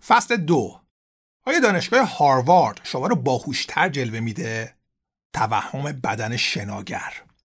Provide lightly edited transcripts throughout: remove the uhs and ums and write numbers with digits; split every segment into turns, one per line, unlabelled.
فصل 2. آیا دانشگاه هاروارد شما رو باهوشتر جلوه میده؟ توهم بدن شناگر.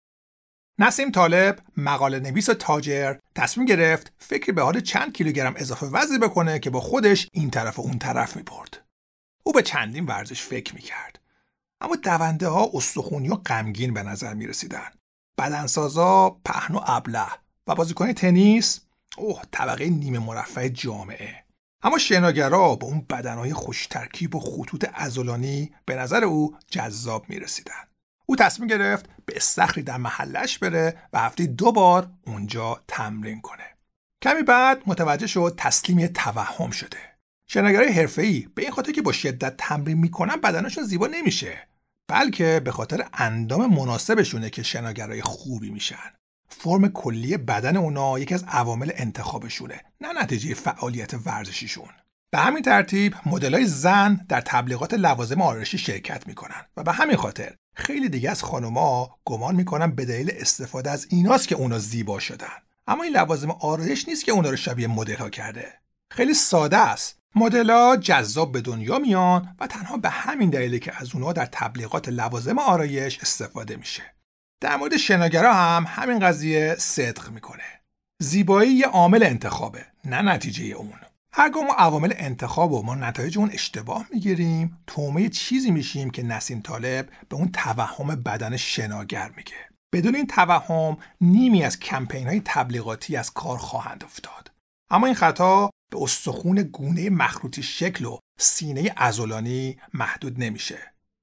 نسیم طالب، مقاله نویس و تاجر، تصمیم گرفت فکری به حال چند کیلوگرم اضافه وزن بکنه که با خودش این طرف و اون طرف میبرد. او به چندین ورزش فکر میکرد. اما دونده ها استخونی و غمگین به نظر میرسیدن. بدنسازا پهن و ابله و بازیکن تنیس طبقه نیمه مرفه جامعه. اما شناگرها با اون بدنهای خوش ترکیب و خطوط عضلانی به نظر او جذاب میرسیدن. او تصمیم گرفت به استخری در محلش بره و هفته 2 بار اونجا تمرین کنه. کمی بعد متوجه شد تسلیم یه توهم شده. شناگرای حرفه‌ای به این خاطر که با شدت تمرین میکنن بدنشون زیبا نمیشه، بلکه به خاطر اندام مناسبشونه که شناگرای خوبی میشن. فرم کلی بدن اونا یکی از عوامل انتخابشونه، نه نتیجه فعالیت ورزشیشون. به همین ترتیب مدل‌های زن در تبلیغات لوازم آرایشی شرکت میکنن و به همین خاطر خیلی دیگه از خانم‌ها گمان میکنن به دلیل استفاده از ایناست که اونا زیبا شدن. اما این لوازم آرایش نیست که اونا رو شبیه مدل‌ها کرده. خیلی ساده است. مدل‌ها جذاب به دنیا میان و تنها به همین دلیله که از اونا در تبلیغات لوازم آرایش استفاده میشه. در مورد شناگرها هم همین قضیه صدق میکنه. زیبایی یه عامل انتخابه، نه نتیجه اون. هرگاه ما عوامل انتخاب و ما نتایج اون اشتباه میگیریم، تومه چیزی میشیم که نسیم طالب به اون توهم بدن شناگر میگه. بدون این توهم نیمی از کمپین‌های تبلیغاتی از کار خواهند افتاد. اما این خطا به استخوان گونه مخروطی شکل و سینه عضلانی محدود نمیشه.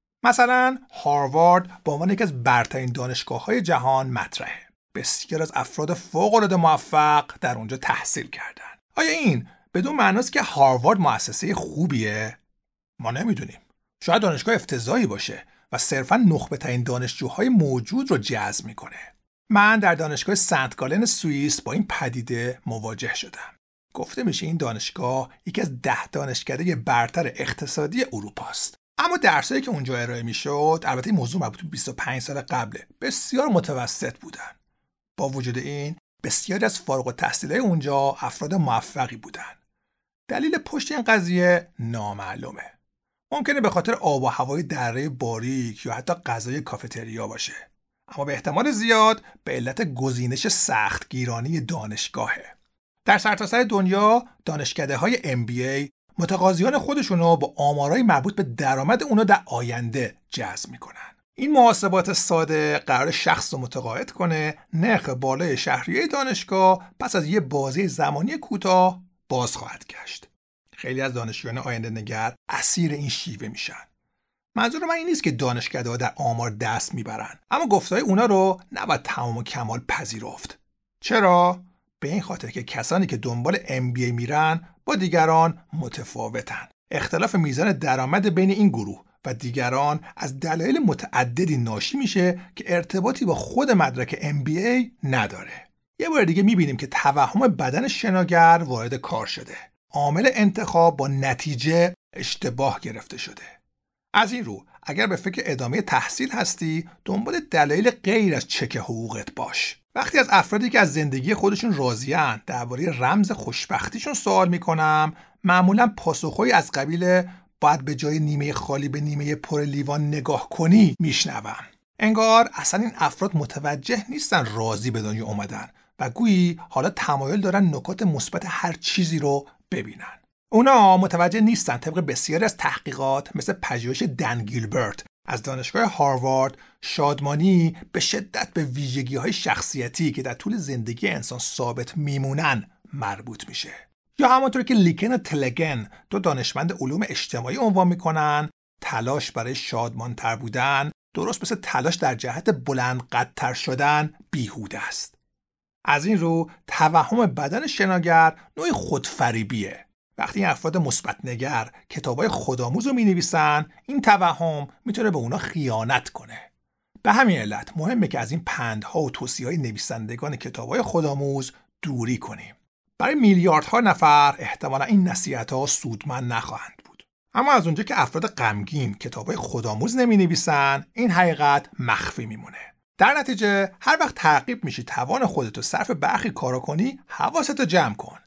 مثلا هاروارد به عنوان یکی از برترین دانشگاه‌های جهان مطرحه. بسیار از افراد فوق‌العاده موفق در اونجا تحصیل کردن. آیا این بدون معناست که هاروارد مؤسسه خوبیه؟ ما نمیدونیم. شاید دانشگاه افتضاحی باشه و صرفاً نخبه‌ترین دانشجوهای موجود رو جذب میکنه. من در دانشگاه سنت گالن سوئیس با این پدیده مواجه شدم. گفته میشه این دانشگاه یکی از 10 دانشکده برتر اقتصادی اروپاست. اما درسایی که اونجا ارائه میشد، البته این موضوع مربوط به 25 سال قبله، بسیار متوسط بودن. با وجود این بسیاری از فارغ التحصیلای اونجا افراد موفقی بودن. دلیل پشت این قضیه نامعلومه. ممکنه به خاطر آب و هوای دره باریک یا حتی غذای کافتریا باشه. اما به احتمال زیاد به علت گزینش سختگیرانه دانشگاهه. در سرتاسر دنیا دانشکده‌های MBA متقاضیان خودشون رو با آمارای مربوط به درآمد اونا در آینده جذب میکنن. این محاسبات ساده قرار شخص رو متقاعد کنه نرخ بالای شهریه دانشگاه پس از یه بازی زمانی کوتاه باز خواهد گشت. خیلی از دانشجویان آینده نگر اسیر این شیوه میشن. منظور من این نیست که دانشکده‌ها در آمار دست میبرن، اما گفته‌های اونا رو نباید تمام و کمال پذیرفت. چرا؟ به این خاطر که کسانی که دنبال MBA میرن با دیگران متفاوتن. اختلاف میزان درآمد بین این گروه و دیگران از دلایل متعددی ناشی میشه که ارتباطی با خود مدرک MBA نداره. یه بار دیگه میبینیم که توهم بدن شناگر وارد کار شده. عامل انتخاب با نتیجه اشتباه گرفته شده. از این رو اگر به فکر ادامه تحصیل هستی، دنبال دلایل غیر از چک حقوقت باش. وقتی از افرادی که از زندگی خودشون راضی‌اند درباره رمز خوشبختیشون سوال میکنم، معمولا پاسخهایی از قبیل باید به جای نیمه خالی به نیمه پر لیوان نگاه کنی میشنوم. انگار اصلا این افراد متوجه نیستن راضی به دنیا اومدن و گویی حالا تمایل دارن نکات مثبت هر چیزی رو ببینن. اونا متوجه نیستن طبق بسیاری از تحقیقات مثل پژوهش دن گیلبرت از دانشگاه هاروارد، شادمانی به شدت به ویژگی‌های شخصیتی که در طول زندگی انسان ثابت میمونن مربوط میشه. یا همونطور که لیکن و تلگن، 2 دانشمند علوم اجتماعی عنوان میکنن، تلاش برای شادمانتر بودن درست مثل تلاش در جهت بلند قدتر شدن بیهوده است. از این رو توهم بدن شناگر نوع خودفریبیه. وقتی این افراد مثبت نگر کتابای خودآموز رو می‌نویسن، این توهم میتونه به اونا خیانت کنه. به همین علت مهمه که از این پندها و توصیه‌های نویسندگان کتابای خودآموز دوری کنیم. برای میلیاردها نفر احتمالا این نصیحت‌ها سودمند نخواهند بود. اما از اونجا که افراد غمگین کتابای خودآموز نمی‌نویسن، این حقیقت مخفی میمونه. در نتیجه هر وقت تعقیب میشی توان خودتو صرف برخی کارا کنی، حواستو جمع کن.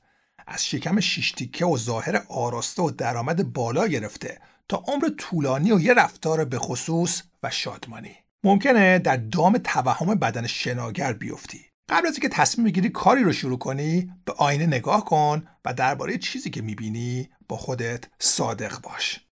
از شکم 6 تیکه و ظاهر آراسته و درآمد بالا گرفته تا عمر طولانی و یه رفتار به خصوص و شادمانی. ممکنه در دام توهم بدن شناگر بیفتی. قبل از اینکه تصمیم بگیری کاری رو شروع کنی، به آینه نگاه کن و درباره چیزی که میبینی با خودت صادق باش.